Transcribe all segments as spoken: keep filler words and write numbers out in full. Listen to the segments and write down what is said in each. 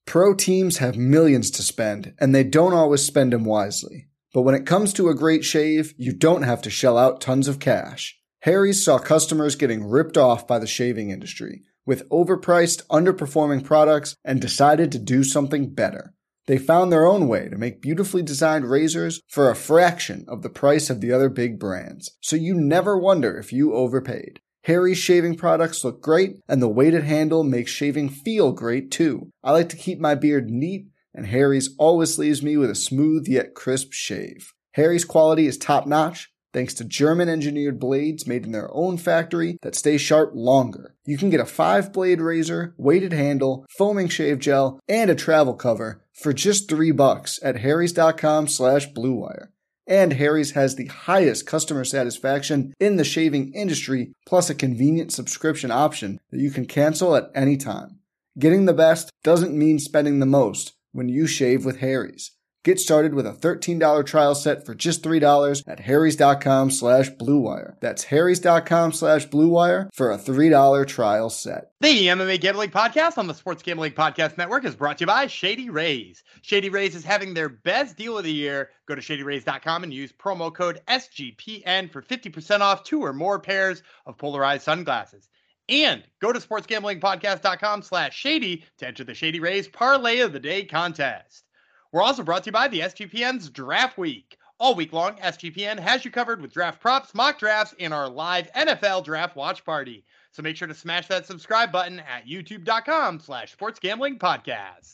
Pro teams have millions to spend, and they don't always spend them wisely. But when it comes to a great shave, you don't have to shell out tons of cash. Harry's saw customers getting ripped off by the shaving industry with overpriced, underperforming products and decided to do something better. They found their own way to make beautifully designed razors for a fraction of the price of the other big brands, so you never wonder if you overpaid. Harry's shaving products look great, and the weighted handle makes shaving feel great too. I like to keep my beard neat, and Harry's always leaves me with a smooth yet crisp shave. Harry's quality is top-notch, thanks to German-engineered blades made in their own factory that stay sharp longer. You can get a five-blade razor, weighted handle, foaming shave gel, and a travel cover for just three bucks at harrys.com slash bluewire. And Harry's has the highest customer satisfaction in the shaving industry, plus a convenient subscription option that you can cancel at any time. Getting the best doesn't mean spending the most when you shave with Harry's. Get started with a thirteen dollars trial set for just three dollars at harrys.com slash bluewire. That's harrys.com slash bluewire for a three dollars trial set. The M M A Gambling Podcast on the Sports Gambling Podcast Network is brought to you by Shady Rays. Shady Rays is having their best deal of the year. Go to shady rays dot com and use promo code S G P N for fifty percent off two or more pairs of polarized sunglasses. And go to sportsgamblingpodcast.com slash shady to enter the Shady Rays Parlay of the Day contest. We're also brought to you by the S G P N's Draft Week. All week long, S G P N has you covered with draft props, mock drafts, and our live N F L draft watch party. So make sure to smash that subscribe button at youtube.com slash sportsgamblingpodcast.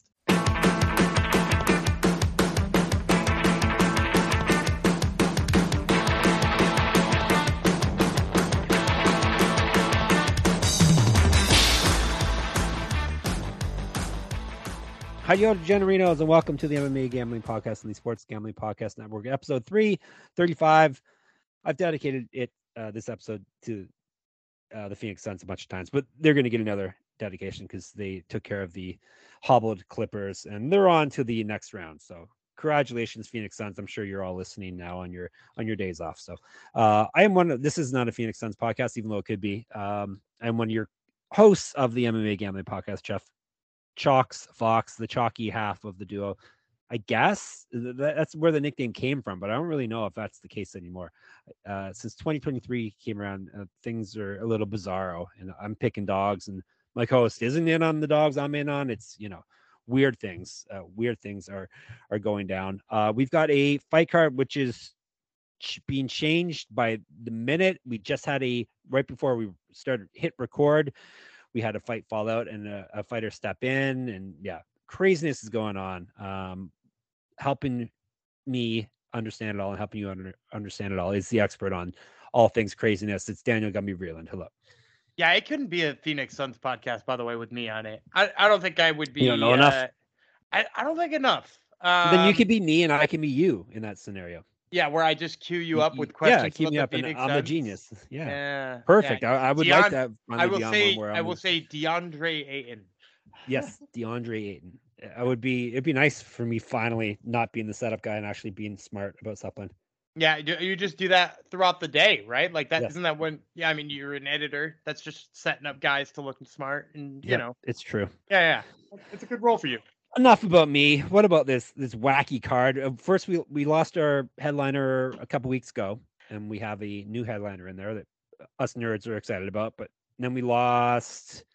Hi, yo, Generinos, and welcome to the M M A Gambling Podcast and the Sports Gambling Podcast Network, episode three thirty-five. I've dedicated it, uh, this episode, to uh, the Phoenix Suns a bunch of times, but they're going to get another dedication because they took care of the hobbled Clippers, and they're on to the next round. So, congratulations, Phoenix Suns. I'm sure you're all listening now on your on your days off. So, uh, I am one of this is not a Phoenix Suns podcast, even though it could be. Um, I'm one of your hosts of the M M A Gambling Podcast, Jeff Chalks Fox, the chalky half of the duo. I guess that's where the nickname came from, but I don't really know if that's the case anymore. Uh, since twenty twenty-three came around, uh, things are a little bizarro, and I'm picking dogs, and my co-host isn't in on the dogs I'm in on. It's, you know, weird things. Uh, weird things are are going down. Uh, we've got a fight card which is ch- being changed by the minute. We just had a right before we started hit record. We had a fight fall out and a, a fighter step in, and yeah, craziness is going on. Um, helping me understand it all and helping you under, understand it all is the expert on all things craziness. It's Daniel Gumby Vreeland. Hello. Yeah, it couldn't be a Phoenix Suns podcast, by the way, with me on it. I, I don't think I would be. You don't know uh, enough? I, I don't think enough. Um, Then you could be me and I can be you in that scenario. Yeah, where I just cue you up with questions. Yeah, keep me up, and I'm a genius. Yeah, yeah. Perfect. Yeah. I, I would Deon- like that. I will say, where I will say, DeAndre Ayton. Yes, DeAndre Ayton. I would be. It'd be nice for me finally not being the setup guy and actually being smart about something. Yeah, you, you just do that throughout the day, right? Like that. Yes. Isn't that when? Yeah, I mean, you're an editor. That's just setting up guys to look smart, and you Yep, know, it's true. yeah, yeah, it's a good role for you. Enough about me. What about this this wacky card? Uh, First, we we lost our headliner a couple weeks ago, and we have a new headliner in there that us nerds are excited about. But then we lost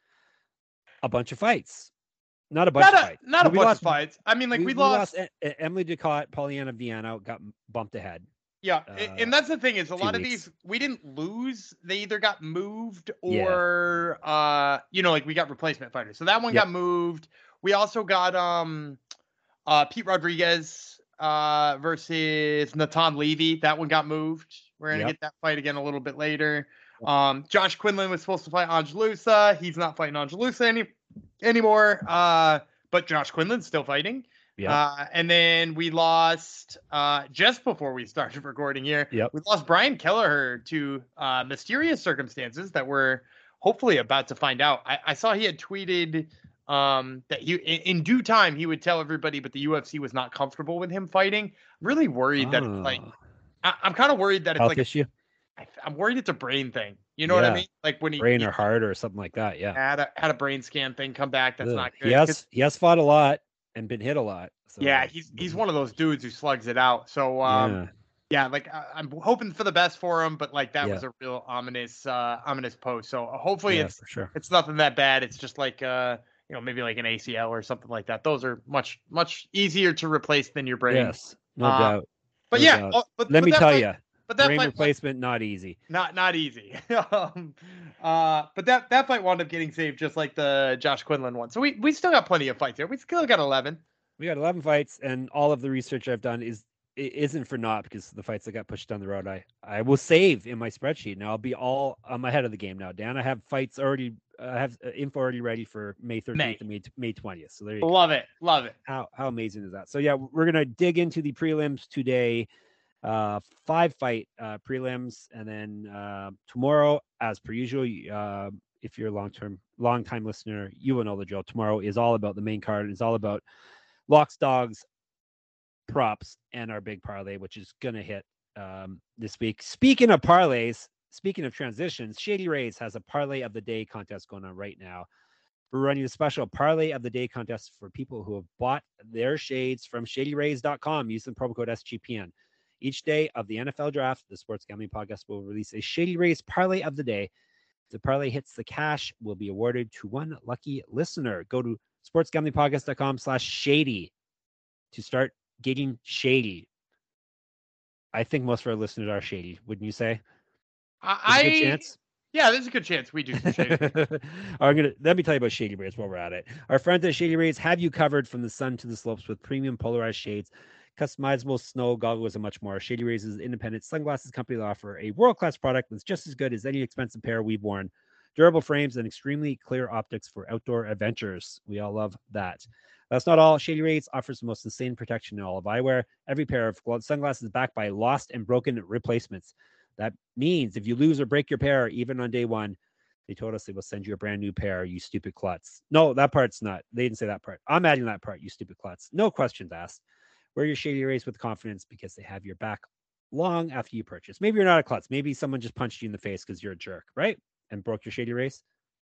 a bunch of fights. Not a bunch Not of a, fights. not a We bunch lost- of fights. I mean, like we, we lost. lost E- E- Emily Ducott, Pollyanna Vienna got bumped ahead. Yeah, uh, and that's the thing is a few lot of weeks. these we didn't lose. They either got moved Yeah. or uh, you know, like we got replacement fighters. So that one Yep. got moved. We also got um, uh, Pete Rodriguez uh versus Natan Levy. That one got moved. We're gonna Yep. get that fight again a little bit later. Um, Josh Quinlan was supposed to fight Angelusa. He's not fighting Angelusa any anymore. Uh, but Josh Quinlan's still fighting. Yeah. Uh, and then we lost uh, just before we started recording here. Yep. We lost Brian Kelleher to uh, mysterious circumstances that we're hopefully about to find out. I, I saw he had tweeted um, that he, in, in due time, he would tell everybody, but the U F C was not comfortable with him fighting. I'm really worried that it's like, Oh. I, I'm kind of worried that it's Health like, issue, I, I'm worried it's a brain thing. You know what I Yeah. mean? Like when he, brain he or heart or something like that. Yeah. had a had a brain scan thing come back. That's Ugh. not good. He 'Cause- has he has fought a lot. and been hit a lot. So yeah, he's he's one of those dudes who slugs it out. So um, yeah. yeah, like I, I'm hoping for the best for him, but like that Yeah. was a real ominous uh, ominous post. So hopefully Yeah, it's for sure. it's nothing that bad. It's just like uh, you know, maybe like an A C L or something like that. Those are much much easier to replace than your brain. Yes, no Uh, doubt. But no yeah, doubt. uh, but Let but me that tell fight- you, but that brain fight, replacement not easy. not not easy. um, uh, but that that fight wound up getting saved, just like the Josh Quinlan one. So we we still got plenty of fights here. We still got eleven. We got eleven fights, and all of the research I've done is it isn't for naught because the fights that got pushed down the road, I I will save in my spreadsheet. Now I'll be all I'm ahead of the game now, Dan. I have fights already. I have uh, info already ready for May thirteenth and May May twentieth. So there you go. Love it, love it. How how amazing is that? So yeah, we're gonna dig into the prelims today. Uh, five fight uh, prelims, and then uh, tomorrow, as per usual, uh, if you're a long term, long time listener, you will know the drill. Tomorrow is all about the main card. It's all about locks, dogs, props, and our big parlay, which is gonna hit um, this week. Speaking of parlays, speaking of transitions, Shady Rays has a parlay of the day contest going on right now. We're running a special parlay of the day contest for people who have bought their shades from shady rays dot com using promo code S G P N. Each day of the N F L draft, the Sports Gambling Podcast will release a Shady Rays parlay of the day. If the parlay hits the cash, will be awarded to one lucky listener. Go to sports gambling podcast dot com slash shady to start getting shady. I think most of our listeners are shady, wouldn't you say? I, There's a good chance. Yeah, there's a good chance we do some shady. I'm gonna let me tell you about Shady Rays while we're at it. Our friends at Shady Rays have you covered from the sun to the slopes with premium polarized shades, customizable snow goggles, and much more. Shady Rays is an independent sunglasses company that offer a world-class product that's just as good as any expensive pair we've worn. Durable frames and extremely clear optics for outdoor adventures. We all love that. That's not all. Shady Rays offers the most insane protection in all of eyewear. Every pair of sunglasses is backed by lost and broken replacements. That means if you lose or break your pair, even on day one, they told us they will send you a brand new pair, you stupid klutz. No, that part's not. They didn't say that part. I'm adding that part, you stupid klutz. No questions asked. Wear your Shady Rays with confidence because they have your back long after you purchase. Maybe you're not a klutz. Maybe someone just punched you in the face because you're a jerk, right? And broke your Shady Rays.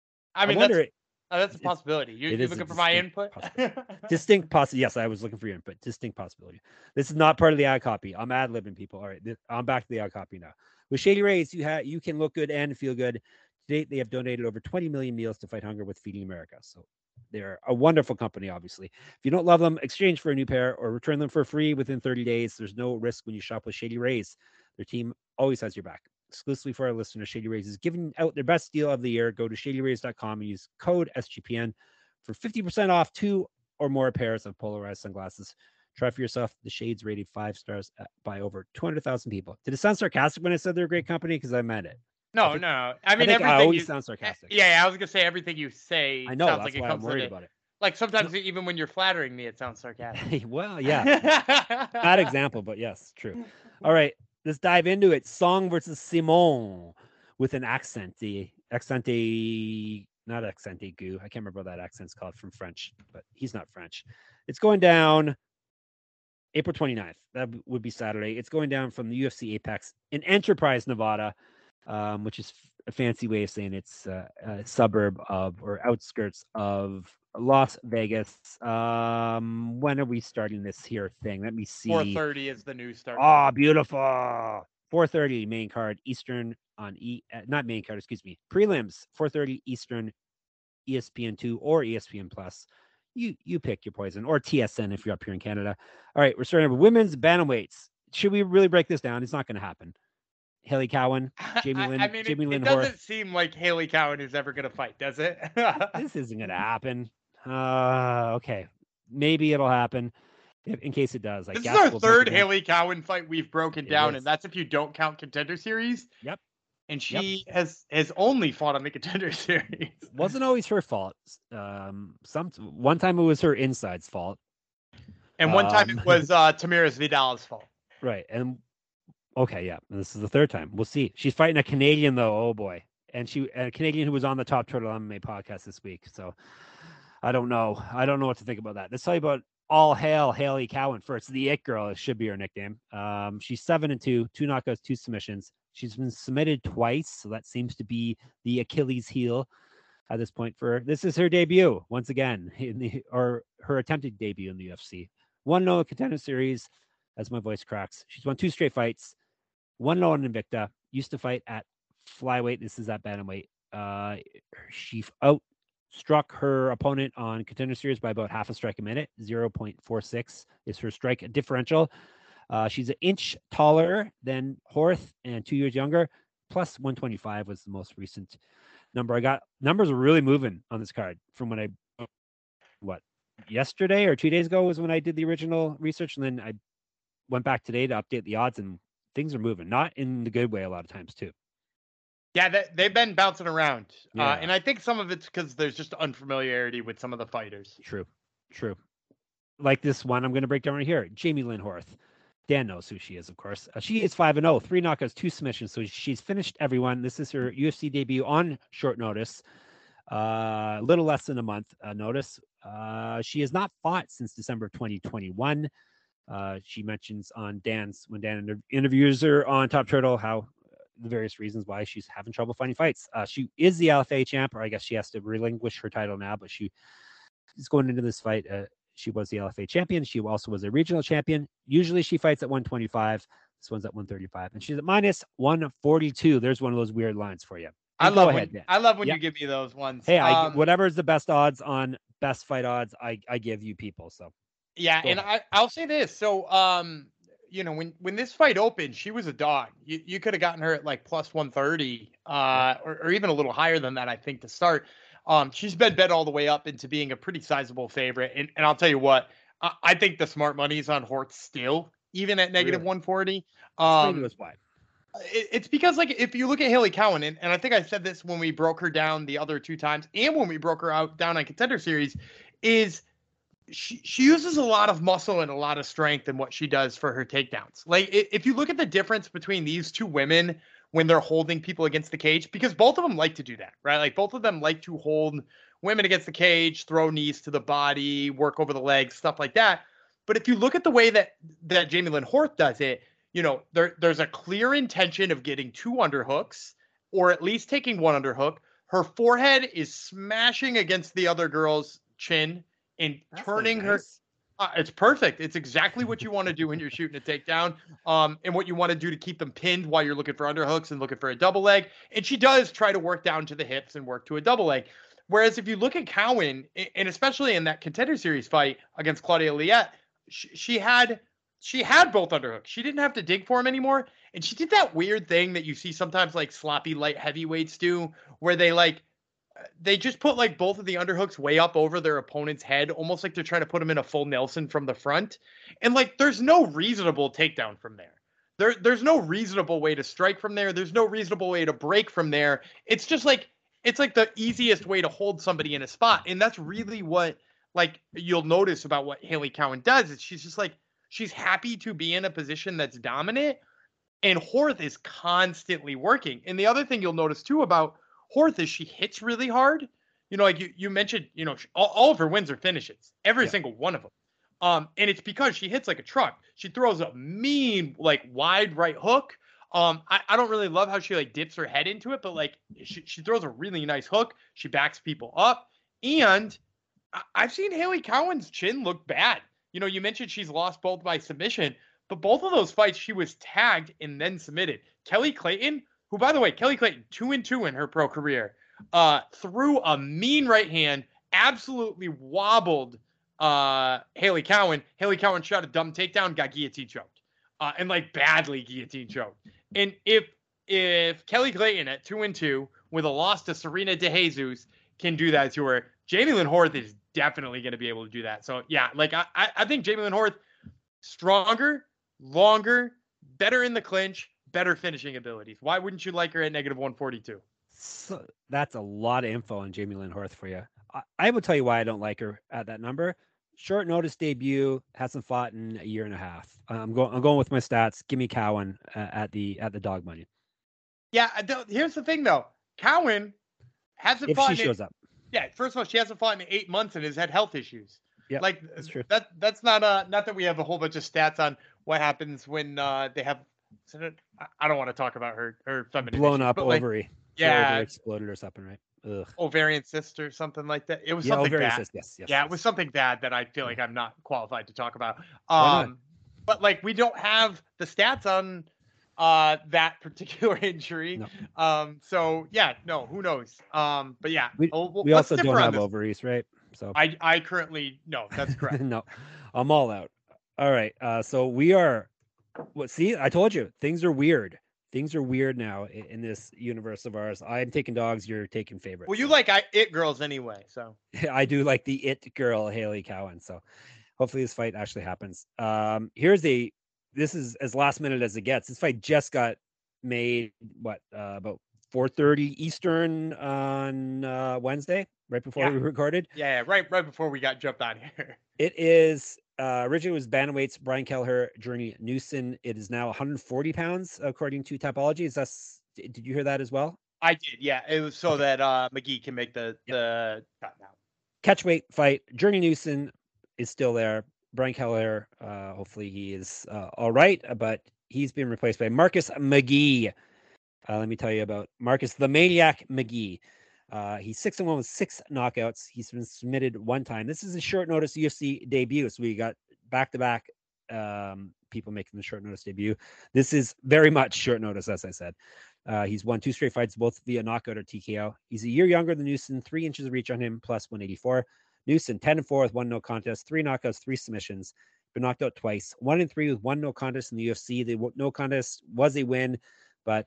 I mean, I wonder that's, it, uh, that's a possibility. You, it you is a looking for my distinct input? possibility. Distinct possibility. Yes, I was looking for your input. Distinct possibility. This is not part of the ad copy. I'm ad libbing people. All right, this, I'm back to the ad copy now. With Shady Rays, you have you can look good and feel good. To date, they have donated over twenty million meals to fight hunger with Feeding America. So they're a wonderful company, obviously. If you don't love them, exchange for a new pair or return them for free within thirty days. There's no risk when you shop with Shady Rays. Their team always has your back. Exclusively for our listeners, Shady Rays is giving out their best deal of the year. Go to shady rays dot com and use code S G P N for fifty percent off two or more pairs of polarized sunglasses. Try for yourself. The shades rated five stars by over two hundred thousand people. Did it sound sarcastic when I said they're a great company? Because I meant it. No, I think, no. I mean, I think everything I always you, sound sarcastic. Yeah, I was gonna say everything you say. I know. Sounds That's like it why comes I'm worried it. about it. Like sometimes even when you're flattering me, it sounds sarcastic. Well, yeah. Bad example, but yes, true. All right, let's dive into it. Song versus Simon with an accent. The accente, not accent aigu. I can't remember what that accent's called from French, but he's not French. It's going down April twenty-ninth. That would be Saturday. It's going down from the U F C Apex in Enterprise, Nevada, um, which is a fancy way of saying it's uh, a suburb of or outskirts of Las Vegas. Um, when are we starting this here thing? Let me see. four thirty is the new start. Oh, beautiful. four thirty main card Eastern on E, uh, not main card, excuse me. Prelims, four thirty Eastern, E S P N two or E S P N Plus. You you pick your poison, or T S N if you're up here in Canada. All right, we're starting with women's bantamweights. Should we really break this down? It's not going to happen. Haley Cowan, Jamie Lynn, I, I mean, Jamie it, Lynn it doesn't Horth. seem like Haley Cowan is ever going to fight, does it? This isn't going to happen. Uh, okay, maybe it'll happen. If, in case it does, I this guess is our we'll third Haley Cowan fight we've broken It down, is. and that's if you don't count Contender Series. Yep. And she yep. has has only fought on the Contender Series. Wasn't always her fault. Um, some one time it was her inside's fault, and one time um, it was uh, Tamiris Vidal's fault. Right, and okay, yeah, this is the third time. We'll see. She's fighting a Canadian though. Oh boy, and she a Canadian who was on the Top Turtle M M A podcast this week. So I don't know. I don't know what to think about that. Let's tell you about all hail Haley Cowan first. The It Girl should be her nickname. Um, she's seven and two, two knockouts, two submissions. She's been submitted twice, so that seems to be the Achilles heel. at this point. For this is her debut once again in the or her attempted debut in the U F C. one oh Contender Series, as my voice cracks. She's won two straight fights, one oh on Invicta. Used to fight at flyweight. This is at bantamweight. Uh, she outstruck her opponent on Contender Series by about half a strike a minute. zero point four six is her strike differential. Uh, she's an inch taller than Horth and two years younger. Plus one twenty-five was the most recent number I got. Numbers are really moving on this card from when I, what, yesterday or two days ago was when I did the original research. And then I went back today to update the odds, and things are moving, not in the good way a lot of times too. Yeah, they, they've been bouncing around. Yeah. Uh, and I think some of it's because there's just unfamiliarity with some of the fighters. True, true. Like this one I'm going to break down right here. Jamie Lynn Horth. Dan knows who she is, of course. Uh, she is five and oh, three knockouts, two submissions. So she's finished everyone. This is her U F C debut on short notice. A uh, little less than a month uh, notice. Uh, she has not fought since December twenty twenty-one. Uh, she mentions on Dan's, when Dan inter- interviews her on Top Turtle, how uh, the various reasons why she's having trouble finding fights. Uh, she is the L F A champ, or I guess she has to relinquish her title now, but she is going into this fight. Uh, She was the L F A champion. She also was a regional champion. Usually she fights at one twenty-five. This one's at one thirty-five. And she's at minus one forty-two. There's one of those weird lines for you. I Go love, ahead, when, Dan. I love when Yep. you give me those ones. Hey, I, Um, whatever is the best odds on best fight odds, I, I give you people. So Yeah, Go and I, I'll say this. So, um, you know, when, when this fight opened, she was a dog. You you could have gotten her at like plus one thirty, uh, or, or even a little higher than that, I think, to start. Um, she's been bet all the way up into being a pretty sizable favorite. And, and I'll tell you what, I, I think the smart money's on Hort still, even at negative Really? one forty. explain to Um, us why. it, it's because, like, if you look at Haley Cowan, and, and I think I said this when we broke her down the other two times, and when we broke her out down on Contender Series, is she she uses a lot of muscle and a lot of strength in what she does for her takedowns. Like, if you look at the difference between these two women when they're holding people against the cage, because both of them like to do that, right? Like, both of them like to hold women against the cage, throw knees to the body, work over the legs, stuff like that. But if you look at the way that that Jamie Lynn Horth does it, you know, there there's a clear intention of getting two underhooks, or at least taking one underhook. Her forehead is smashing against the other girl's chin and That's turning not her. nice. Uh, it's perfect. It's exactly what you want to do when you're shooting a takedown, um, and what you want to do to keep them pinned while you're looking for underhooks and looking for a double leg. And she does try to work down to the hips and work to a double leg. Whereas if you look at Cowan, and especially in that Contender Series fight against Claudia Liette, she, she had she had both underhooks. She didn't have to dig for them anymore, and she did that weird thing that you see sometimes like sloppy light heavyweights do, where they like. They just put like both of the underhooks way up over their opponent's head, almost like they're trying to put them in a full Nelson from the front. And like, there's no reasonable takedown from there. There, there's no reasonable way to strike from there. There's no reasonable way to break from there. It's just like, it's like the easiest way to hold somebody in a spot. And that's really what, like, you'll notice about what Haley Cowan does is she's just like, she's happy to be in a position that's dominant. And Horth is constantly working. And the other thing you'll notice too about Horth is she hits really hard. You know, like you, you mentioned, you know, she, all, all of her wins are finishes, every Yeah. single one of them. Um, and it's because she hits like a truck. She throws a mean, like wide right hook. Um, I, I don't really love how she like dips her head into it, but like she, she throws a really nice hook. She backs people up. And I, I've seen Haley Cowan's chin look bad. You know, you mentioned she's lost both by submission, but both of those fights she was tagged and then submitted. Kelly Clayton, who, by the way, Kelly Clayton, two and two in her pro career, uh, threw a mean right hand, absolutely wobbled uh, Haley Cowan. Haley Cowan shot a dumb takedown, got guillotine choked, uh, and like badly guillotine choked. And if if Kelly Clayton at two and two with a loss to Serena De Jesus can do that to her, Jamie Lynn Horth is definitely going to be able to do that. So yeah, like I I think Jamie Lynn Horth stronger, longer, better in the clinch. Better finishing abilities. Why wouldn't you like her at negative one forty-two? So that's a lot of info on Jamie Lynn Horth for you. I, I will tell you why I don't like her at that number. Short notice debut, hasn't fought in a year and a half. I'm going. I'm going with my stats. Give me Cowan uh, at the at the dog money. Yeah. Here's the thing, though. Cowan hasn't If fought. she in, shows up. Yeah. First of all, she hasn't fought in eight months and has had health issues. Yeah, like that's true. That that's not uh not that we have a whole bunch of stats on what happens when uh they have. I don't want to talk about her her feminine Blown issues, up but like, ovary. yeah, Ovary exploded or something, right? Ugh. ovarian cyst or something like that. It was Yeah, something ovarian bad. cyst, yes, yes, yeah, yes. it was something bad that I feel like I'm not qualified to talk about. Why not? Um, but like we don't have the stats on uh that particular injury. No. Um, so yeah, no, who knows? Um, but yeah, We, oh, well, we let's also differ don't on have this. ovaries, right? So I I currently no, that's correct. no, I'm all out. All right. Uh, so we are. What? See, I told you things are weird. Things are weird now in, in this universe of ours. I'm taking dogs. You're taking favorites. Well, you so. like I, it girls anyway, so I do like the it girl Haley Cowan. So hopefully this fight actually happens. Um, here's a. This is as last minute as it gets. This fight just got made. What uh, about four thirty Eastern on uh, Wednesday, right before Yeah. we recorded. yeah, yeah, right, right before we got jumped on here. It is uh, originally was bantamweights Brian Kelleher, Journey Newson. It is now one hundred forty pounds according to Tapology. Is that? Did you hear that as well? I did, yeah. It was so Okay. that uh McGee can make the the cut now. Catchweight fight. Journey Newson is still there. Brian Kelleher, uh, hopefully he is uh, all right, but he's been replaced by Marcus McGee. Uh, let me tell you about Marcus the Maniac McGee. Uh, he's six and one with six knockouts. He's been submitted one time. This is a short notice U F C debut. So we got back to back people making the short notice debut. This is very much short notice, as I said. Uh, he's won two straight fights, both via knockout or T K O. He's a year younger than Newson, three inches of reach on him, plus one eighty-four. Newson, ten and four with one no contest, three knockouts, three submissions. Been knocked out twice, one and three with one no contest in the U F C. The no contest was a win, but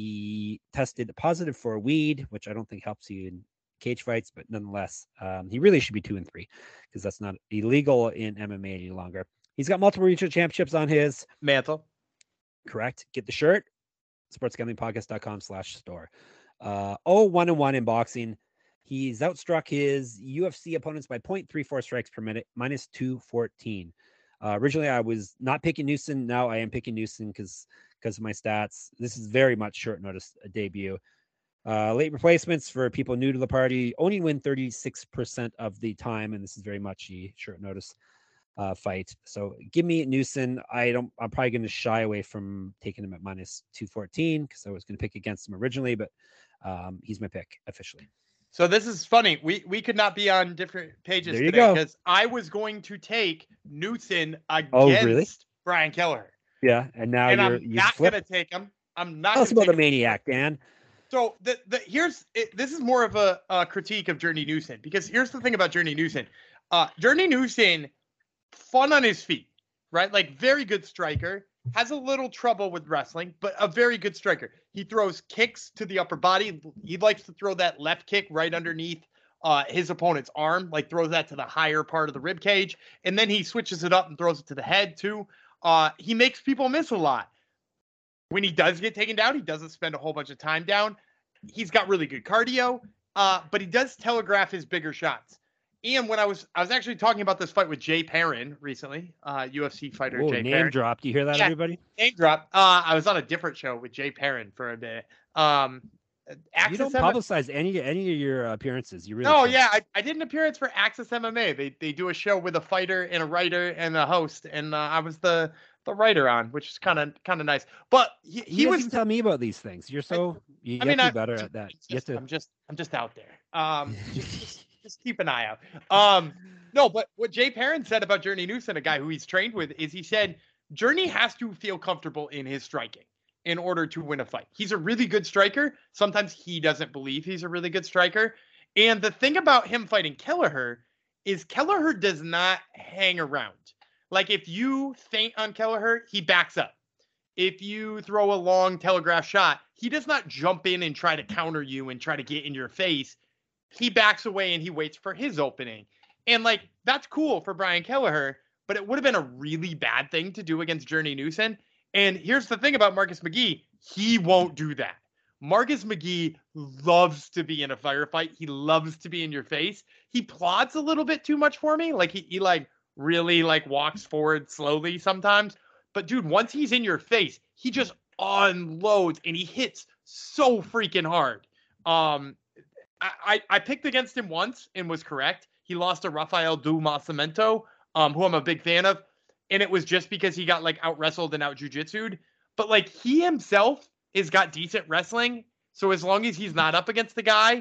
he tested positive for weed, which I don't think helps you in cage fights, but nonetheless, um, he really should be two and three because that's not illegal in M M A any longer. He's got multiple regional championships on his mantle. Correct. Get the shirt. sportsgamblingpodcast.com slash store. Uh, oh, one and one in boxing. He's outstruck his U F C opponents by zero point three four strikes per minute, minus two fourteen. Uh, originally, I was not picking Newson. Now I am picking Newson because because of my stats. This is very much short notice a debut. Uh, late replacements for people new to the party only win thirty-six percent of the time, and this is very much a short notice uh, fight. So give me Newson. I don't. I'm probably going to shy away from taking him at minus two fourteen because I was going to pick against him originally, but um, he's my pick officially. So this is funny. We we could not be on different pages There you today go. because I was going to take Newson against Oh, really? Brian Kelleher. Yeah, and now and you're I'm you not flip. going to take him. I'm not Tell us gonna about the take him. maniac, Dan. So the the here's it, this is more of a, a critique of Journey Newson because here's the thing about Journey Newson. Uh, Journey Newson, fun on his feet, right? Like very good striker. Has a little trouble with wrestling, but a very good striker. He throws kicks to the upper body. He likes to throw that left kick right underneath uh, his opponent's arm, like throws that to the higher part of the rib cage, and then he switches it up and throws it to the head too. Uh, he makes people miss a lot. When he does get taken down, he doesn't spend a whole bunch of time down. He's got really good cardio, uh, but he does telegraph his bigger shots. And when I was, I was actually talking about this fight with Jay Perrin recently, uh, U F C fighter Whoa, Jay name Perrin. drop. Do you hear that, Yeah. everybody? Name drop. Uh, I was on a different show with Jay Perrin for a bit. Um, Access You don't M M A publicize any any of your appearances. You really No, should. yeah, I, I did an appearance for Access M M A. They they do a show with a fighter and a writer and a host, and uh, I was the the writer on, which is kind of kind of nice. But he, He, he doesn't was. even tell me about these things. You're so you I have mean, to I, be better just, at that. just- You have to. I'm just I'm just out there. Um, just, just, just keep an eye out. Um, no, but what Jay Perrin said about Journey Newson, a guy who he's trained with, is he said Journey has to feel comfortable in his striking in order to win a fight. He's a really good striker. Sometimes he doesn't believe he's a really good striker. And the thing about him fighting Kelleher is Kelleher does not hang around. Like if you feint on Kelleher, he backs up. If you throw a long telegraph shot, he does not jump in and try to counter you and try to get in your face. He backs away and he waits for his opening. And like, that's cool for Brian Kelleher, but it would have been a really bad thing to do against Journey Newson. And here's the thing about Marcus McGee. He won't do that. Marcus McGee loves to be in a firefight. He loves to be in your face. He plods a little bit too much for me. Like he, he like really like walks forward slowly sometimes. But dude, once he's in your face, he just unloads and he hits so freaking hard. Um, I, I, I picked against him once and was correct. He lost to Rafael Du Nascimento, um, who I'm a big fan of. And it was just because he got like out wrestled and out jujitsu'd. But like he himself has got decent wrestling. So as long as he's not up against the guy,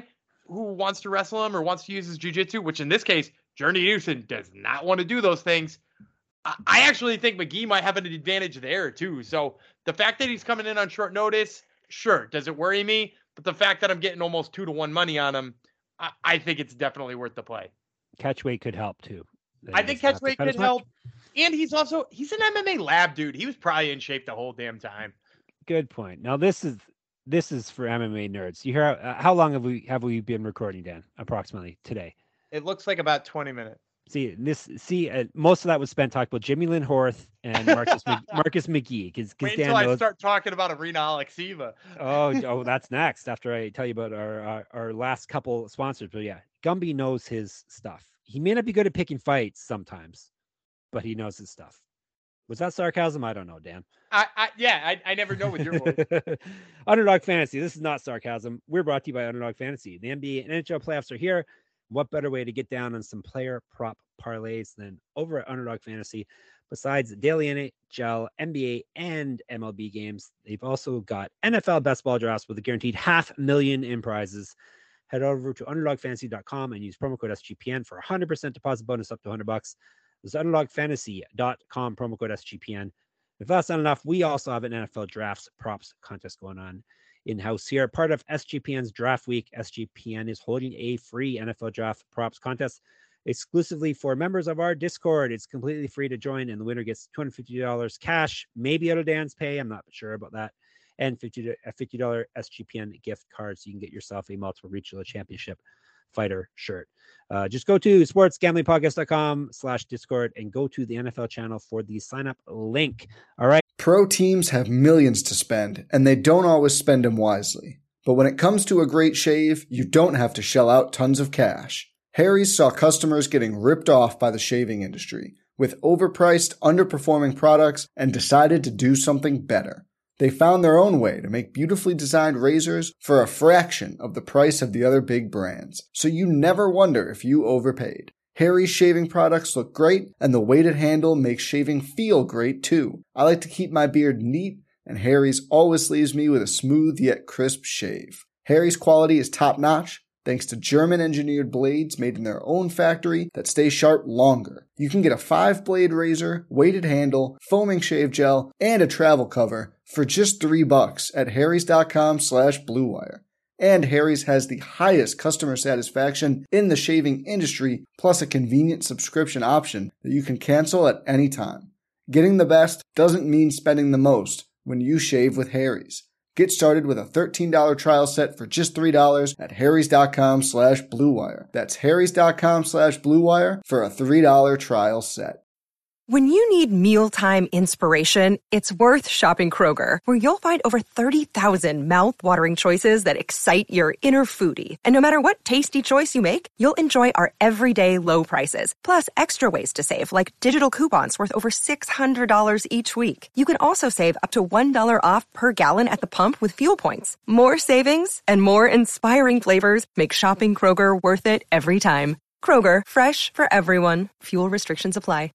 who wants to wrestle him or wants to use his jiu-jitsu, which in this case, Journey Newson does not want to do those things. I, I actually think McGee might have an advantage there too. So the fact that he's coming in on short notice, sure. Does it worry me? But the fact that I'm getting almost two to one money on him, I, I think it's definitely worth the play. Catchweight could help too. I think catchweight could help. And he's also, he's an M M A lab dude. He was probably in shape the whole damn time. Good point. Now this is, this is for M M A nerds. You hear, uh, how long have we, have we been recording, Dan? Approximately today. It looks like about twenty minutes. See this. See, uh, most of that was spent talking about Jimmy Lynn Horth and Marcus Mc, Marcus McGee. Because Wait Dan until knows, I start talking about Arena Alexiva. oh, oh, that's next. After I tell you about our, our our last couple sponsors. But yeah, Gumby knows his stuff. He may not be good at picking fights sometimes, but he knows his stuff. Was that sarcasm? I don't know, Dan. I, I yeah, I, I never know with your voice. Underdog Fantasy. This is not sarcasm. We're brought to you by Underdog Fantasy. The N B A and N H L playoffs are here. What better way to get down on some player prop parlays than over at Underdog Fantasy? Besides daily N H L, N B A, and M L B games, they've also got N F L best ball drafts with a guaranteed half million in prizes. Head over to underdog fantasy dot com and use promo code S G P N for a one hundred percent deposit bonus up to one hundred bucks. It's underdog fantasy dot com, promo code S G P N. If that's not enough, we also have an N F L drafts props contest going on in-house here. Part of S G P N's Draft Week, S G P N is holding a free N F L draft props contest exclusively for members of our Discord. It's completely free to join, and the winner gets two hundred fifty dollars cash, maybe out of Dan's pay. I'm not sure about that. And fifty, a fifty dollars S G P N gift card, so you can get yourself a multiple regional championship fighter shirt. Uh, just go to sportsgamblingpodcast dot com slash Discord and go to the N F L channel for the sign up link. All right. Pro teams have millions to spend, and they don't always spend them wisely. But when it comes to a great shave, you don't have to shell out tons of cash. Harry's saw customers getting ripped off by the shaving industry with overpriced, underperforming products and decided to do something better. They found their own way to make beautifully designed razors for a fraction of the price of the other big brands, so you never wonder if you overpaid. Harry's shaving products look great, and the weighted handle makes shaving feel great too. I like to keep my beard neat, and Harry's always leaves me with a smooth yet crisp shave. Harry's quality is top-notch, thanks to German-engineered blades made in their own factory that stay sharp longer. You can get a five-blade razor, weighted handle, foaming shave gel, and a travel cover for just three bucks at harrys dot com slash blue wire. And Harry's has the highest customer satisfaction in the shaving industry, plus a convenient subscription option that you can cancel at any time. Getting the best doesn't mean spending the most when you shave with Harry's. Get started with a thirteen dollars trial set for just three dollars at harrys dot com slash blue wire. That's harrys dot com slash blue wire for a three dollars trial set. When you need mealtime inspiration, it's worth shopping Kroger, where you'll find over thirty thousand mouth-watering choices that excite your inner foodie. And no matter what tasty choice you make, you'll enjoy our everyday low prices, plus extra ways to save, like digital coupons worth over six hundred dollars each week. You can also save up to one dollar off per gallon at the pump with fuel points. More savings and more inspiring flavors make shopping Kroger worth it every time. Kroger, fresh for everyone. Fuel restrictions apply.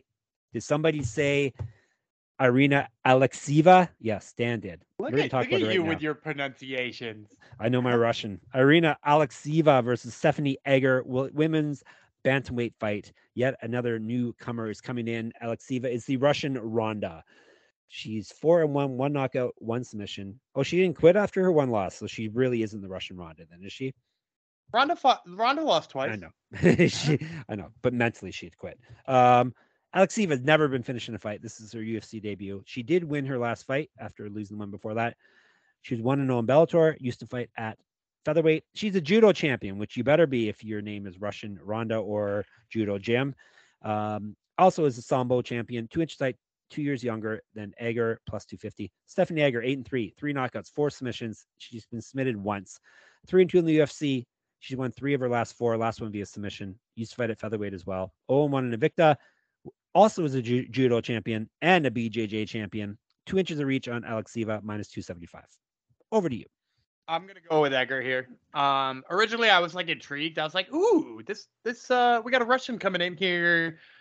Did somebody say Arena Alexiva? Yes, Dan did. Look We're gonna at, talk look about at it right you now. with your pronunciations. I know my Russian. Arena Alexiva versus Stephanie Egger, women's bantamweight fight. Yet another newcomer is coming in. Alexiva is the Russian Ronda. She's four and one, one knockout, one submission. Oh, she didn't quit after her one loss, so she really isn't the Russian Ronda, then, is she? Ronda fought, Ronda lost twice. I know. she, I know, but mentally she'd quit. Um, Alexiva has never been finished in a fight. This is her U F C debut. She did win her last fight after losing the one before that. She was one and oh in Bellator, used to fight at featherweight. She's a judo champion, which you better be if your name is Russian Ronda or Judo Jim. Um, also is a Sambo champion, two inches height, two years younger than Egger, plus two fifty. Stephanie Egger, eight and three, three knockouts, four submissions. She's been submitted once. Three and two in the U F C. She's won three of her last four, last one via submission. Used to fight at featherweight as well. oh and one in Invicta. Also is a ju- judo champion and a B J J champion. Two inches of reach on Alexiva, minus two seventy-five. Over to you. I'm gonna go with Egger here. Um, originally I was like intrigued. I was like, "Ooh, this this uh, we got a Russian coming in here.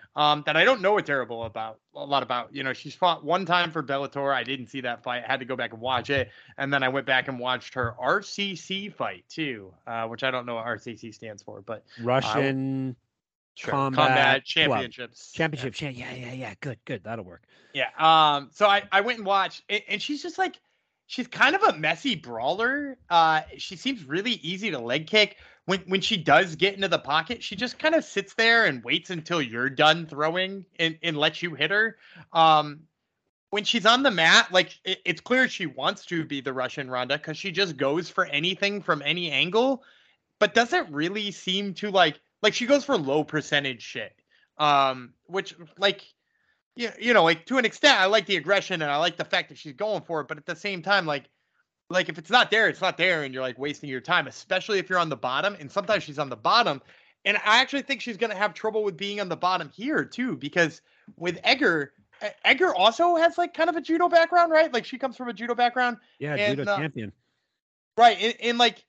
um, that I don't know a terrible about a lot about. You know, she's fought one time for Bellator. I didn't see that fight. I had to go back and watch it, and then I went back and watched her R C C fight too, uh, which I don't know what R C C stands for, but Russian. Uh, Sure. Combat, combat championships. Club. Championship. Yeah. yeah, yeah, yeah. Good, good. That'll work. Yeah. Um. So I, I went and watched, and, and she's just like, she's kind of a messy brawler. Uh. She seems really easy to leg kick. When when she does get into the pocket, she just kind of sits there and waits until you're done throwing and, and lets you hit her. Um. When she's on the mat, like it, it's clear she wants to be the Russian Ronda because she just goes for anything from any angle, but doesn't really seem to like. Like she goes for low percentage shit, um, which like, you, you know, like to an extent, I like the aggression and I like the fact that she's going for it. But at the same time, like, like if it's not there, it's not there, and you're like wasting your time, especially if you're on the bottom. And sometimes she's on the bottom, and I actually think she's gonna have trouble with being on the bottom here too, because with Egger, Egger also has like kind of a judo background, right? Like she comes from a judo background. Yeah, and, judo uh, champion. Right, and, and like.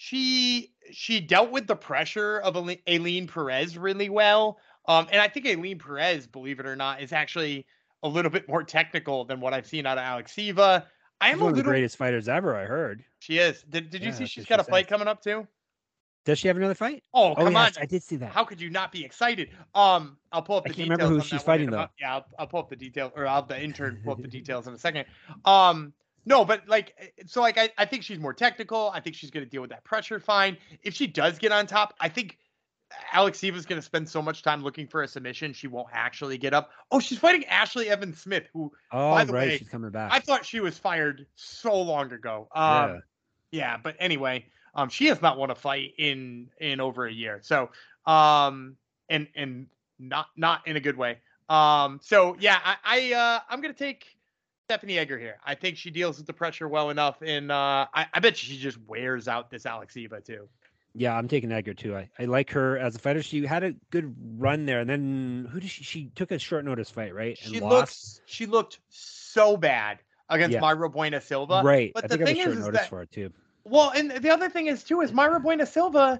She she dealt with the pressure of Aileen Perez really well. Um, and I think Aileen Perez, believe it or not, is actually a little bit more technical than what I've seen out of Alexieva. I am She's a one of little... the greatest fighters ever, I heard. She is. Did Did you Yeah, see she's she got a says. fight coming up too? Does she have another fight? Oh, come oh, yes, on! I did see that. How could you not be excited? Um, I'll pull up I the can't details. remember who on she's that one fighting in a- though. Yeah, I'll, I'll pull up the details, or I'll have the intern pull up the details in a second. Um. No, but like, so like, I, I think she's more technical. I think she's going to deal with that pressure fine. If she does get on top, I think Alexieva is going to spend so much time looking for a submission, she won't actually get up. Oh, she's fighting Ashley Evans Smith, who, Oh, by the right, way, she's coming back. I thought she was fired so long ago. Um, Yeah. yeah, but anyway, um, she has not won a fight in in over a year. So, um, and and not not in a good way. Um, so yeah, I, I uh, I'm gonna take Stephanie Egger here. I think she deals with the pressure well enough, and uh, I, I bet she just wears out this Alexieva too. Yeah, I'm taking Edgar too. I, I like her as a fighter. She had a good run there, and then who did she? She took a short notice fight, right? And She lost. looks she looked so bad against Yeah. Myra Buena Silva. Right. But I the think I thing have a short is, is notice that for it too. well, and the other thing is too is Myra Buena Silva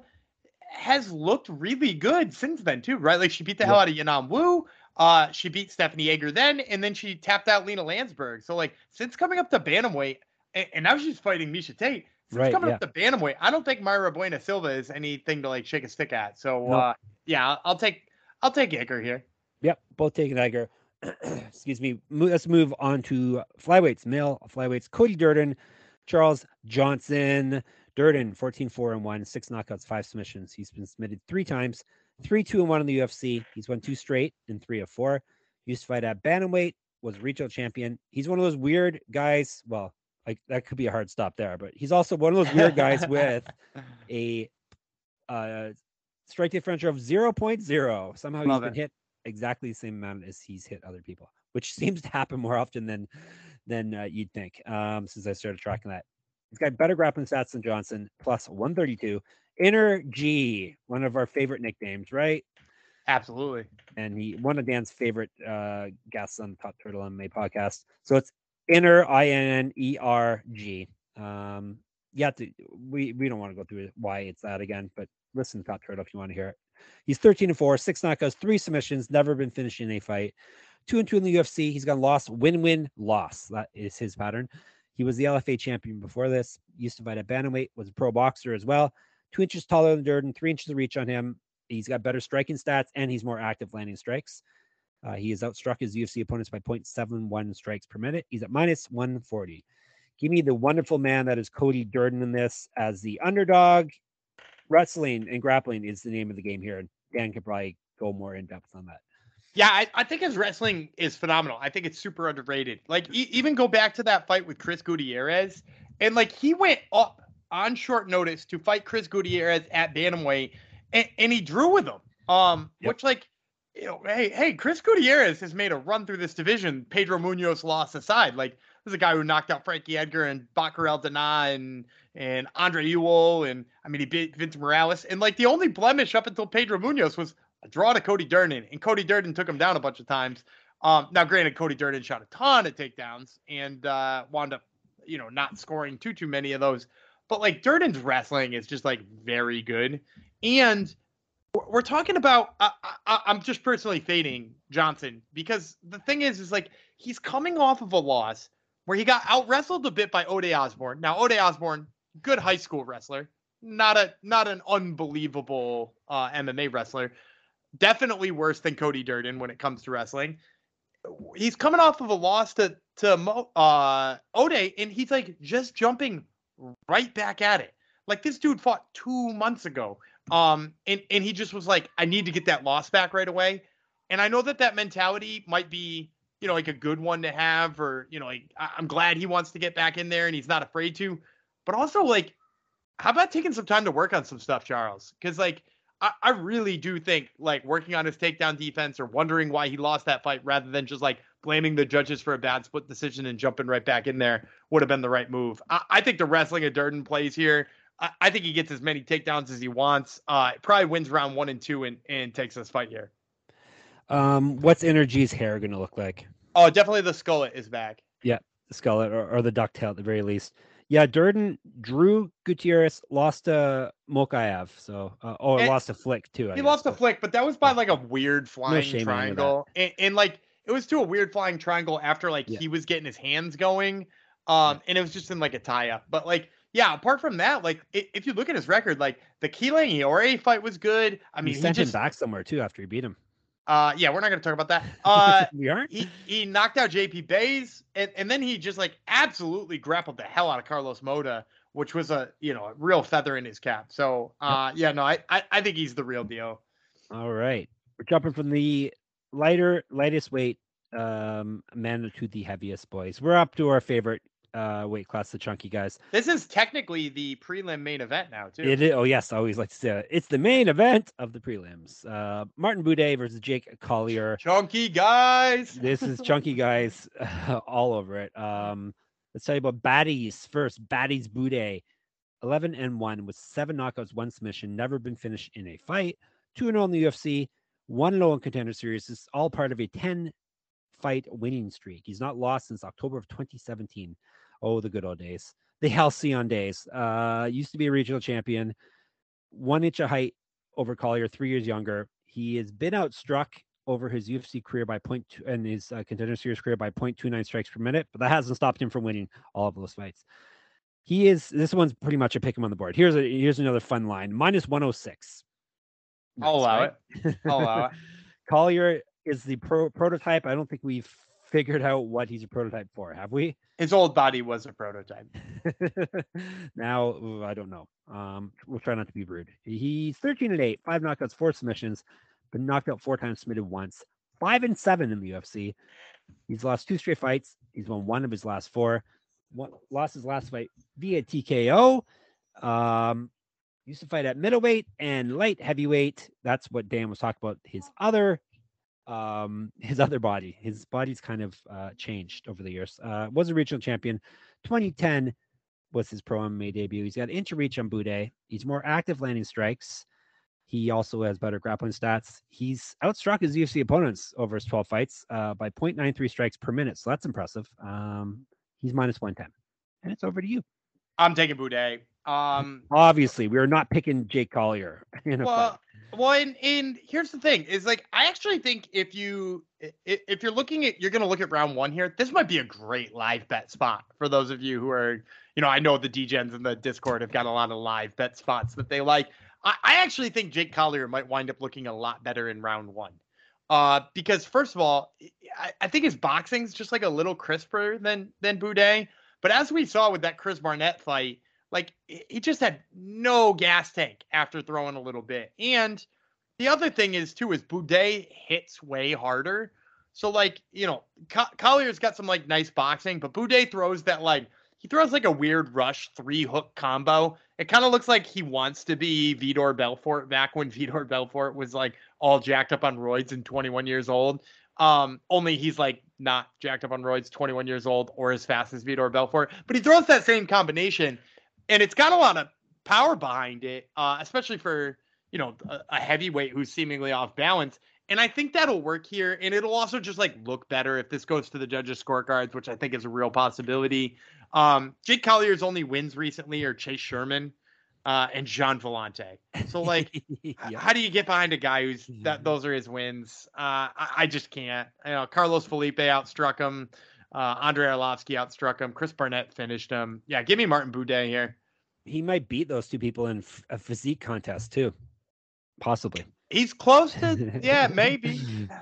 has looked really good since then too, right? Like she beat the hell Yep. out of Yanam Wu. Uh, she beat Stephanie Egger then, and then she tapped out Lena Landsberg. So like since coming up to bantamweight, and, and now she's fighting Misha Tate. Since Right, coming yeah. up to bantamweight, I don't think Myra Buena Silva is anything to like shake a stick at. So Nope. uh, yeah, I'll, I'll take I'll take Egger here. Yep, both taking Edgar. Excuse me. Mo- Let's move on to flyweights. Male flyweights. Cody Durden, Charles Johnson. Durden, fourteen four and one, six knockouts, five submissions. He's been submitted three times, three two and one in the U F C. He's won two straight and three of four. He used to fight at bantamweight, was regional champion. He's one of those weird guys. Well, like that could be a hard stop there, but he's also one of those weird guys with a uh, strike differential of zero point zero. Somehow he's Love been it. hit exactly the same amount as he's hit other people, which seems to happen more often than than uh, you'd think. Um, since I started tracking that, he's got better grappling stats than Johnson, plus one thirty-two. Inner G, one of our favorite nicknames, right? Absolutely. And he one of Dan's favorite uh, guests on the Top Turtle M M A podcast. So it's Inner I N N E R G. Um, yeah, to, we we don't want to go through why it's that again, but listen to Top Turtle if you want to hear it. He's thirteen and four, six knockouts, three submissions, never been finished in a fight. Two and two in the U F C. He's got loss, win, win, loss. That is his pattern. He was the L F A champion before this. Used to fight at bantamweight. Was a pro boxer as well. Two inches taller than Durden, three inches of reach on him. He's got better striking stats, and he's more active landing strikes. Uh, he has outstruck his U F C opponents by zero point seven one strikes per minute. He's at minus one forty. Give me the wonderful man that is Cody Durden in this as the underdog. Wrestling and grappling is the name of the game here. Dan could probably go more in depth on that. Yeah, I, I think his wrestling is phenomenal. I think it's super underrated. Like, e- even go back to that fight with Chris Gutierrez, and like he went up on short notice to fight Chris Gutierrez at bantamweight, and, and he drew with him. Um, Yep. which like, you know, hey, hey, Chris Gutierrez has made a run through this division. Pedro Munoz loss aside, like this is a guy who knocked out Frankie Edgar and Baccarel Dana and and Andre Ewell, and I mean he beat Vince Morales, and like the only blemish up until Pedro Munoz was a draw to Cody Durden, and Cody Durden took him down a bunch of times. Um, now, granted, Cody Durden shot a ton of takedowns and uh, wound up, you know, not scoring too too many of those. But like Durden's wrestling is just like very good, and We're talking about, uh, I, I'm just personally fading Johnson because the thing is, is like, he's coming off of a loss where he got out wrestled a bit by Ode Osborne. Now, Ode Osborne, good high school wrestler, not a, not an unbelievable uh, M M A wrestler. Definitely worse than Cody Durden when it comes to wrestling. He's coming off of a loss to, to Mo, uh, Ode, and he's like just jumping right back at it. Like this dude fought two months ago. Um, and, and he just was like, I need to get that loss back right away. And I know that that mentality might be, you know, like a good one to have, or, you know, like, I'm glad he wants to get back in there and he's not afraid to, but also like, how about taking some time to work on some stuff, Charles? Cause like, I, I really do think like working on his takedown defense or wondering why he lost that fight rather than just like blaming the judges for a bad split decision and jumping right back in there would have been the right move. I, I think the wrestling of Durden plays here. I think he gets as many takedowns as he wants. Uh, probably wins round one and two and, and takes this fight here. Um, what's Energy's hair going to look like? Oh, definitely the skullet is back. Yeah, the skullet or, or the ducktail at the very least. Yeah, Durden drew Gutierrez, lost to Mokaev. So, uh, oh, and lost a Flick too. I he guess, lost a but... Flick, but that was by like a weird flying no triangle. And, and like, it was to a weird flying triangle after like yeah. he was getting his hands going. Um, yeah. And it was just in like a tie-up. But like, yeah, apart from that, like if you look at his record, like the Keelan Iore fight was good. I mean, he sent he just, him back somewhere too after he beat him. Uh, yeah, we're not going to talk about that. Uh, we aren't. He he knocked out J P Bays, and, and then he just like absolutely grappled the hell out of Carlos Mota, which was a you know a real feather in his cap. So, uh, yeah, no, I, I I think he's the real deal. All right, we're jumping from the lighter lightest weight um man to the heaviest, boys. We're up to our favorite uh weight class, the chunky guys. This is technically the prelim main event now too. It is. Oh yes, I always like to say it. It's the main event of the prelims. Uh Martin Buday versus Jake Collier. Chunky guys. This is chunky guys uh, all over it. Um let's tell you about Baddies first. Baddies Buday, eleven and one with seven knockouts, one submission, never been finished in a fight, two and oh in the U F C, one low in Contender Series. This is all part of a ten fight winning streak. He's not lost since October of twenty seventeen. Oh, the good old days. The halcyon days. Uh, used to be a regional champion. One inch of height over Collier, three years younger. He has been outstruck over his U F C career by point two and his uh, Contender Series career by point two nine strikes per minute, but that hasn't stopped him from winning all of those fights. He is, this one's pretty much a pick him on the board. Here's a here's another fun line. minus one oh six. I'll allow right? it. I'll allow it. Collier is the pro- prototype. I don't think we've figured out what he's a prototype for, have we? His old body was a prototype. Now, I don't know. Um, we'll try not to be rude. He's thirteen and eight, five knockouts, four submissions, been knocked out four times, submitted once, five and seven in the U F C. He's lost two straight fights. He's won one of his last four. One, lost his last fight via T K O. Um, used to fight at middleweight and light heavyweight. That's what Dan was talking about. His other um his other body his body's kind of uh changed over the years. Uh was a regional champion. Twenty ten was his pro M M A debut. He's got inch of reach on Buday. He's more active landing strikes. He also has better grappling stats. He's outstruck his U F C opponents over his twelve fights uh by point nine three strikes per minute, so that's impressive. Um he's minus one ten, and it's over to you. I'm taking Buday. Um obviously we are not picking Jake Collier in a well fight. Well, and, and here's the thing is like, I actually think if you, if you're looking at, you're going to look at round one here, this might be a great live bet spot for those of you who are, you know, I know the D-Gens in the Discord have got a lot of live bet spots that they like. I, I actually think Jake Collier might wind up looking a lot better in round one. Uh, because first of all, I, I think his boxing's just like a little crisper than, than Buday. But as we saw with that Chris Barnett fight, like, he just had no gas tank after throwing a little bit. And the other thing is, too, is Buday hits way harder. So, like, you know, Co- Collier's got some, like, nice boxing, but Buday throws that, like, he throws, like, a weird rush three-hook combo. It kind of looks like he wants to be Vitor Belfort back when Vitor Belfort was, like, all jacked up on roids and twenty-one years old. Um, only he's, like, not jacked up on roids, twenty-one years old, or as fast as Vitor Belfort. But he throws that same combination. And it's got a lot of power behind it, uh, especially for, you know, a, a heavyweight who's seemingly off balance. And I think that'll work here. And it'll also just like look better if this goes to the judges' scorecards, which I think is a real possibility. Um, Jake Collier's only wins recently are Chase Sherman uh, and Jean Vellante. So, like, yeah. how do you get behind a guy who's that? Those are his wins. Uh, I, I just can't. You know, Carlos Felipe outstruck him. Uh, Andrei Arlovsky outstruck him. Chris Barnett finished him. Yeah, give me Martin Buday here. He might beat those two people in f- a physique contest too, possibly. He's close to, yeah, maybe.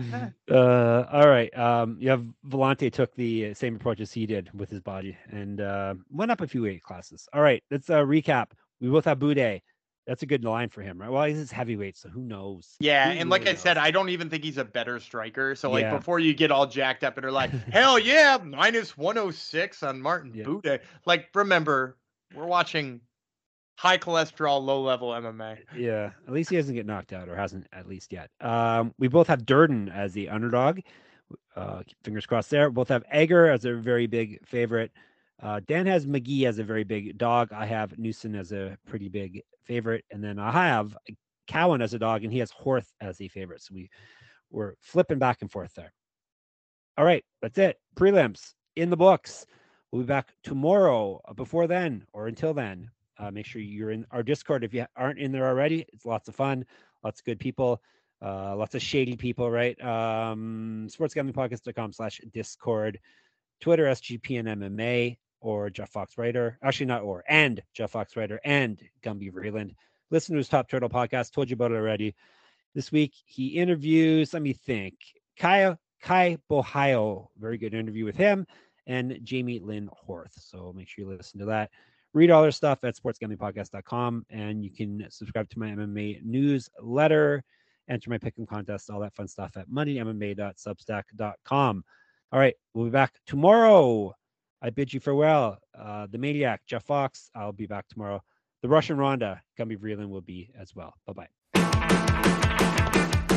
uh, all right. Um, you have Vellante took the same approach as he did with his body and uh, went up a few weight classes. All right, let's uh, recap. We both have Buday. That's a good line for him, right? Well, he's heavyweight, so who knows? Yeah, who and like really I said, knows? I don't even think he's a better striker. So, like, Yeah. before you get all jacked up and are like, hell yeah, minus one oh six on Martin Yeah. Buday. Like, remember, we're watching high cholesterol, low level M M A. Yeah, at least he doesn't get knocked out, or hasn't at least yet. Um, we both have Durden as the underdog. Uh, fingers crossed there. Both have Egger as a very big favorite. Uh, Dan has McGee as a very big dog. I have Newson as a pretty big favorite, and then I have Cowan as a dog, and he has Horth as a favorite. So we we're flipping back and forth there. All right, that's it. Prelims in the books. We'll be back tomorrow. Before then, or until then, uh, make sure you're in our Discord if you aren't in there already. It's lots of fun, lots of good people, uh, lots of shady people, right? Um, sportsgamblingpodcast.com slash Discord, Twitter, S G P N M M A, or Jeff Fox Writer. Actually, not or, and Jeff Fox Writer and Gumby Vreeland. Listen to his Top Turtle podcast. Told you about it already. This week, he interviews, let me think, Kai, Kai Bohio. Very good interview with him, and Jamie Lynn Horth. So make sure you listen to that. Read all their stuff at sportsgamblingpodcast dot com, and you can subscribe to my M M A newsletter, enter my pick'em contest, all that fun stuff at money M M A dot substack dot com. All right, we'll be back tomorrow. I bid you farewell. Uh, the Maniac, Jeff Fox, I'll be back tomorrow. The Russian Ronda, Gumby Vreeland will be as well. Bye-bye.